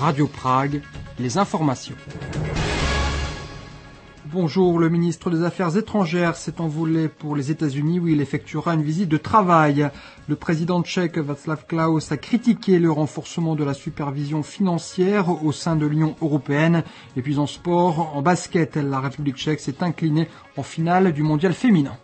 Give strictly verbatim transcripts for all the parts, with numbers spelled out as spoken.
Radio Prague, les informations. Bonjour, le ministre des Affaires étrangères s'est envolé pour les États-Unis où il effectuera une visite de travail. Le président tchèque Václav Klaus a critiqué le renforcement de la supervision financière au sein de l'Union européenne. Et puis en sport, en basket, la République tchèque s'est inclinée en finale du mondial féminin.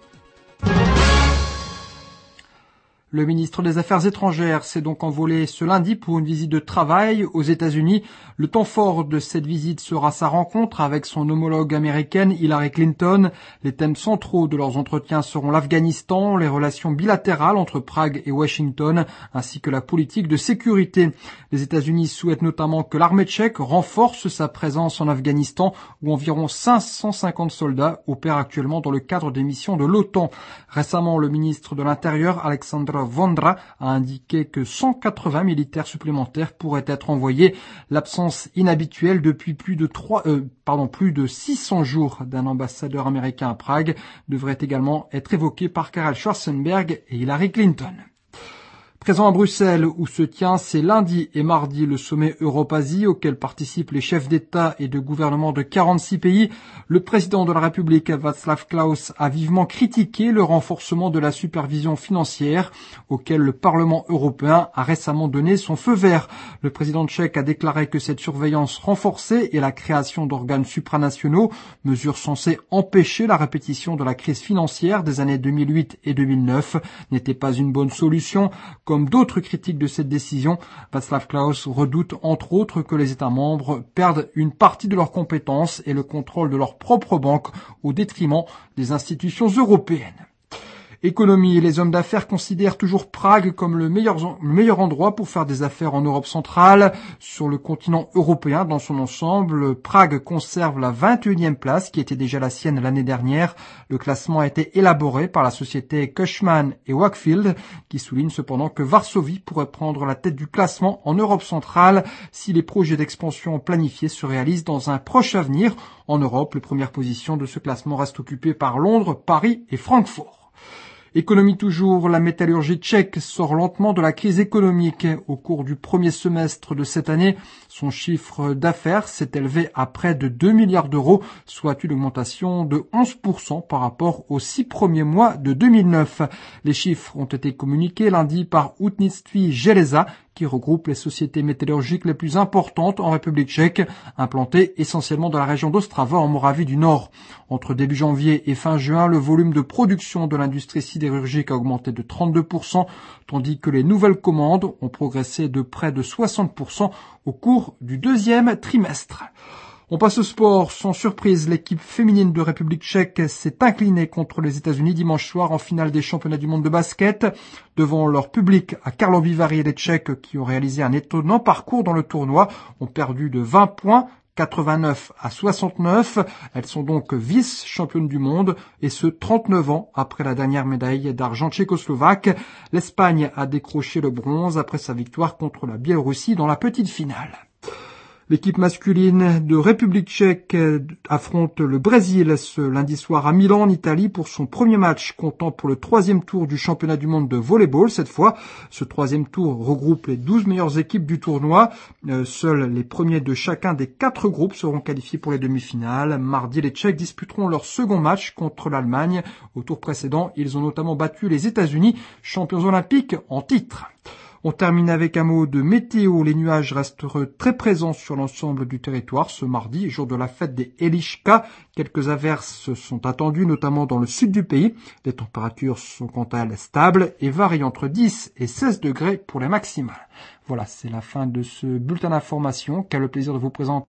Le ministre des Affaires étrangères s'est donc envolé ce lundi pour une visite de travail aux États-Unis. Le temps fort de cette visite sera sa rencontre avec son homologue américaine Hillary Clinton. Les thèmes centraux de leurs entretiens seront l'Afghanistan, les relations bilatérales entre Prague et Washington, ainsi que la politique de sécurité. Les États-Unis souhaitent notamment que l'armée tchèque renforce sa présence en Afghanistan, où environ cinq cent cinquante soldats opèrent actuellement dans le cadre des missions de l'OTAN. Récemment, le ministre de l'Intérieur, Alexandra Vondra, a indiqué que cent quatre-vingts militaires supplémentaires pourraient être envoyés. L'absence inhabituelle depuis plus de trois, euh, pardon, plus de six cents jours d'un ambassadeur américain à Prague devrait également être évoquée par Karel Schwarzenberg et Hillary Clinton. Présent à Bruxelles, où se tient ces lundi et mardi le sommet Europe-Asie auquel participent les chefs d'État et de gouvernement de quarante-six pays, le président de la République, Václav Klaus, a vivement critiqué le renforcement de la supervision financière auquel le Parlement européen a récemment donné son feu vert. Le président tchèque a déclaré que cette surveillance renforcée et la création d'organes supranationaux, mesures censées empêcher la répétition de la crise financière des années deux mille huit et deux mille neuf, n'était pas une bonne solution. Comme d'autres critiques de cette décision, Václav Klaus redoute entre autres que les États membres perdent une partie de leurs compétences et le contrôle de leur propre banque au détriment des institutions européennes. Économie, les hommes d'affaires considèrent toujours Prague comme le meilleur, le meilleur endroit pour faire des affaires en Europe centrale. Sur le continent européen dans son ensemble, Prague conserve la vingt et unième place qui était déjà la sienne l'année dernière. Le classement a été élaboré par la société Cushman et Wakefield qui souligne cependant que Varsovie pourrait prendre la tête du classement en Europe centrale si les projets d'expansion planifiés se réalisent dans un proche avenir. En Europe, les premières positions de ce classement restent occupées par Londres, Paris et Francfort. Économie toujours, la métallurgie tchèque sort lentement de la crise économique. Au cours du premier semestre de cette année, son chiffre d'affaires s'est élevé à près de deux milliards d'euros, soit une augmentation de onze pour cent par rapport aux six premiers mois de deux mille neuf. Les chiffres ont été communiqués lundi par Hutnictví Železa, qui regroupe les sociétés métallurgiques les plus importantes en République tchèque, implantées essentiellement dans la région d'Ostrava en Moravie du Nord. Entre début janvier et fin juin, le volume de production de l'industrie sidérurgique a augmenté de trente-deux pour cent, tandis que les nouvelles commandes ont progressé de près de soixante pour cent au cours du deuxième trimestre. On passe au sport. Sans surprise, l'équipe féminine de République tchèque s'est inclinée contre les États-Unis dimanche soir en finale des championnats du monde de basket. Devant leur public à Karlovy Vary, les Tchèques, qui ont réalisé un étonnant parcours dans le tournoi, ont perdu de vingt points, quatre-vingt-neuf à soixante-neuf. Elles sont donc vice-championnes du monde, et ce trente-neuf ans après la dernière médaille d'argent tchécoslovaque. L'Espagne a décroché le bronze après sa victoire contre la Biélorussie dans la petite finale. L'équipe masculine de République tchèque affronte le Brésil ce lundi soir à Milan en Italie pour son premier match comptant pour le troisième tour du championnat du monde de volleyball. Cette fois, ce troisième tour regroupe les douze meilleures équipes du tournoi. Euh, seuls les premiers de chacun des quatre groupes seront qualifiés pour les demi-finales. Mardi, les Tchèques disputeront leur second match contre l'Allemagne. Au tour précédent, ils ont notamment battu les États-Unis, champions olympiques en titre. On termine avec un mot de météo. Les nuages restent très présents sur l'ensemble du territoire ce mardi, jour de la fête des Eliška. Quelques averses sont attendues, notamment dans le sud du pays. Les températures sont quant à elles stables et varient entre dix et seize degrés pour les maximales. Voilà, c'est la fin de ce bulletin d'information qu'a le plaisir de vous présenter.